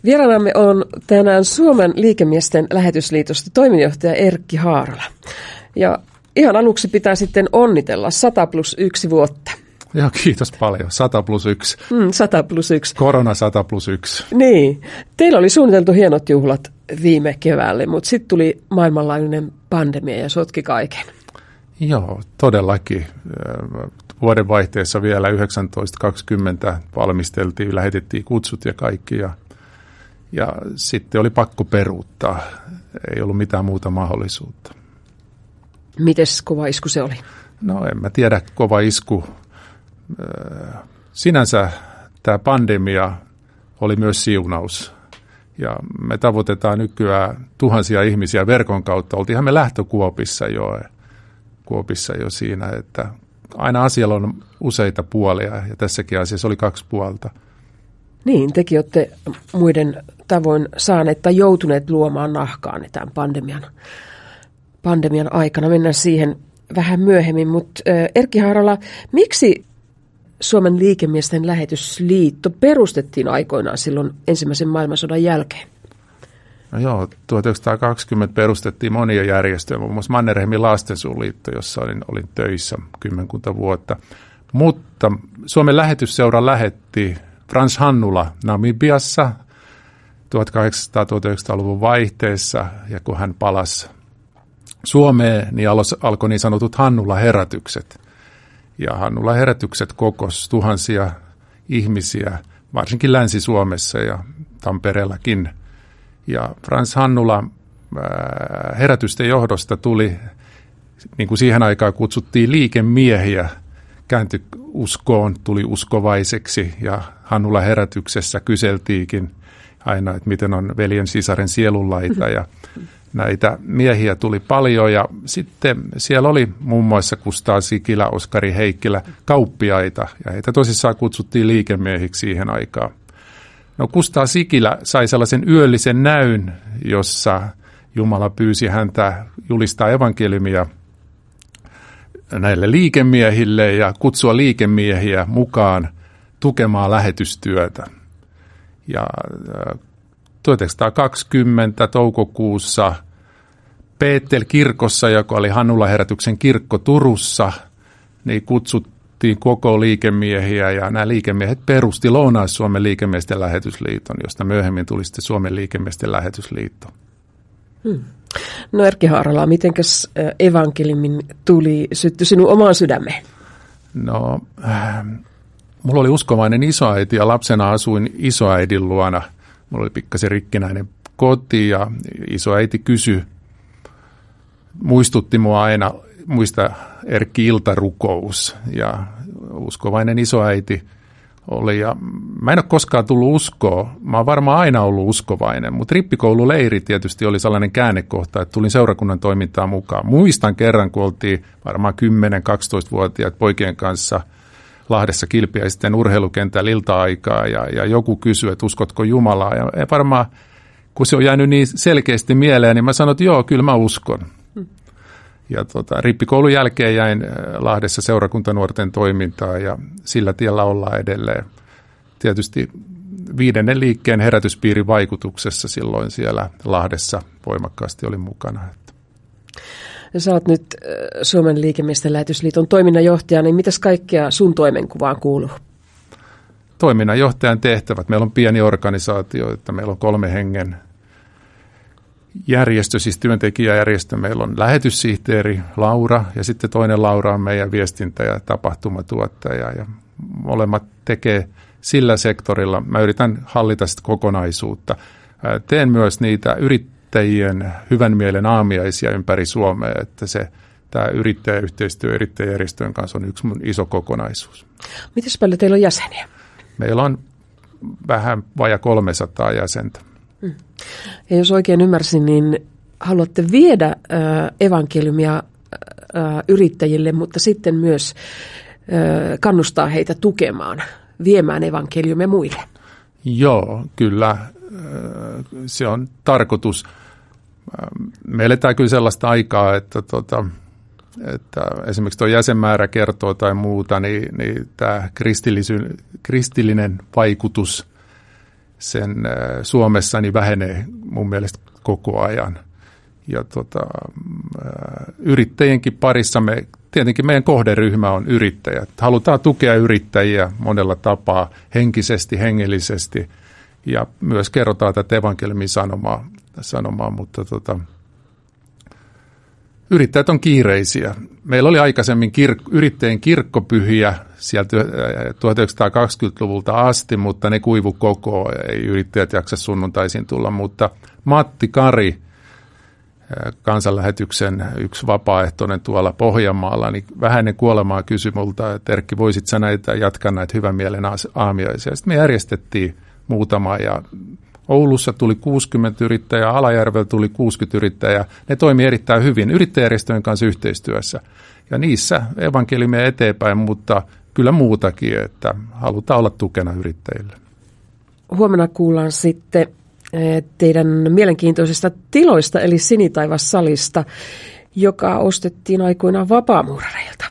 Vieraanamme on tänään Suomen liikemiesten lähetysliitosta toiminnanjohtaja Erkki Haarala. Ja ihan aluksi pitää sitten onnitella 100+1 vuotta. Joo, kiitos paljon. 100+1. 100+1. Korona 100+1. Niin. Teillä oli suunniteltu hienot juhlat viime keväälle, mutta sitten tuli maailmanlaajuinen pandemia ja sotki kaiken. Joo, todellakin. Vuodenvaihteessa vielä 1920 valmisteltiin, lähetettiin kutsut ja kaikki. Ja sitten oli pakko peruuttaa. Ei ollut mitään muuta mahdollisuutta. Mites kova isku se oli? No en mä tiedä, kova isku. Sinänsä tämä pandemia oli myös siunaus. Ja me tavoitetaan nykyään tuhansia ihmisiä verkon kautta. Oltiinhan me lähtökuopissa jo siinä, että aina asialla on useita puolia ja tässäkin asiassa oli 2 puolta. Niin, tekin olette muiden tavoin saaneet tai joutuneet luomaan nahkaan tämän pandemian aikana. Mennään siihen vähän myöhemmin, mutta Erkki Haarala, miksi Suomen liikemiesten lähetysliitto perustettiin aikoinaan silloin ensimmäisen maailmansodan jälkeen? No joo, 1920 perustettiin monia järjestöjä, muun muassa Mannerheimin lastensuojeliitto, jossa olin töissä 10 vuotta. Mutta Suomen lähetysseura lähetti Frans Hannula Namibiassa 1800-1900-luvun vaihteessa, ja kun hän palasi Suomeen, niin alkoi niin sanotut Hannula-herätykset. Ja Hannula-herätykset kokosi tuhansia ihmisiä, varsinkin Länsi-Suomessa ja Tampereellakin. Ja Frans Hannula herätysten johdosta tuli, niin kuin siihen aikaan kutsuttiin liikemiehiä, kääntyi uskoon, tuli uskovaiseksi ja Hannula herätyksessä kyseltiinkin aina, että miten on veljen sisaren sielunlaita ja näitä miehiä tuli paljon ja sitten siellä oli muun muassa Kustaa Sikilä, Oskari Heikkilä, kauppiaita ja heitä tosissaan kutsuttiin liikemiehiksi siihen aikaan. No Kustaa Sikilä sai sellaisen yöllisen näyn, jossa Jumala pyysi häntä julistaa evankeliumia näille liikemiehille ja kutsua liikemiehiä mukaan tukemaan lähetystyötä. Ja 1920 toukokuussa Peetel-kirkossa, joka oli Hannula-herätyksen kirkko Turussa, niin kutsuttiin koko liikemiehiä ja nämä liikemiehet perusti Lounais-Suomen liikemiesten lähetysliiton, josta myöhemmin tuli sitten Suomen liikemiesten lähetysliitto. No Erkki Haarala, mitenkäs evankeliumin syttyi sinun omaan sydämeen? No, mulla oli uskovainen isoäiti ja lapsena asuin isoäidin luona. Mulla oli pikkasen rikkinäinen koti ja isoäiti muistutti mua aina, muista Erkki iltarukous ja uskovainen isoäiti oli. Ja mä en ole koskaan tullut uskoa, mä oon varmaan aina ollut uskovainen, mutta rippikoululeiri tietysti oli sellainen käännekohta, että tulin seurakunnan toimintaan mukaan. Muistan kerran, kun oltiin varmaan 10-12-vuotiaat poikien kanssa Lahdessa Kilpiäisten urheilukentällä ilta-aikaa ja joku kysyi, että uskotko Jumalaa. Ja varmaan, kun se on jäänyt niin selkeästi mieleen, niin mä sanoin, että joo, kyllä mä uskon. Ja rippikoulun jälkeen jäin Lahdessa seurakuntanuorten toimintaan ja sillä tiellä ollaan edelleen. Tietysti 5. liikkeen herätyspiirin vaikutuksessa silloin siellä Lahdessa voimakkaasti olin mukana. Sä oot nyt Suomen liikemiesten lähetysliiton toiminnanjohtaja, niin mitäs kaikkea sun toimenkuvaan kuuluu? Toiminnanjohtajan tehtävät. Meillä on pieni organisaatio, että meillä on 3 hengen järjestö, siis työntekijäjärjestö. Meillä on lähetyssihteeri Laura ja sitten toinen Laura on meidän viestintä- ja tapahtumatuottaja. Ja molemmat tekee sillä sektorilla. Mä yritän hallita sitä kokonaisuutta. Teen myös niitä yrittäjien hyvän mielen aamiaisia ympäri Suomea, että tämä yrittäjäyhteistyö yrittäjäjärjestöjen kanssa on yksi mun iso kokonaisuus. Mites paljon teillä on jäseniä? Meillä on vähän vajaa 300 jäsentä. Ja jos oikein ymmärsin, niin haluatte viedä evankeliumia yrittäjille, mutta sitten myös kannustaa heitä tukemaan, viemään evankeliumia muille. Joo, kyllä. Se on tarkoitus. Me eletään kyllä sellaista aikaa, että esimerkiksi tuo jäsenmäärä kertoo tai muuta, niin tämä kristillinen vaikutus, Suomessa niin vähenee mun mielestä koko ajan. Ja yrittäjienkin parissa tietenkin meidän kohderyhmä on yrittäjät. Halutaan tukea yrittäjiä monella tapaa, henkisesti, hengellisesti, ja myös kerrotaan tätä evankeliumin sanomaa, mutta yrittäjät on kiireisiä. Meillä oli aikaisemmin yrittäjien kirkkopyhiä sieltä 1920-luvulta asti, mutta ne kuivu koko, ei yrittäjät jaksa sunnuntaisin tulla, mutta Matti Kari, kansanlähetyksen yksi vapaaehtoinen tuolla Pohjanmaalla, niin vähän ennen kuolemaa kysyi multa, että Erkki, voisit sä jatkaa näitä hyvän mielen aamiaisia. Sitten me järjestettiin muutama, ja Oulussa tuli 60 yrittäjää, Alajärvellä tuli 60 yrittäjää. Ne toimii erittäin hyvin yrittäjärjestöjen kanssa yhteistyössä. Ja niissä evankeliumia eteenpäin, mutta kyllä muutakin, että halutaan olla tukena yrittäjille. Huomenna kuullaan sitten teidän mielenkiintoisista tiloista, eli Sinitaivas-salista, joka ostettiin aikoinaan vapaamuurareilta.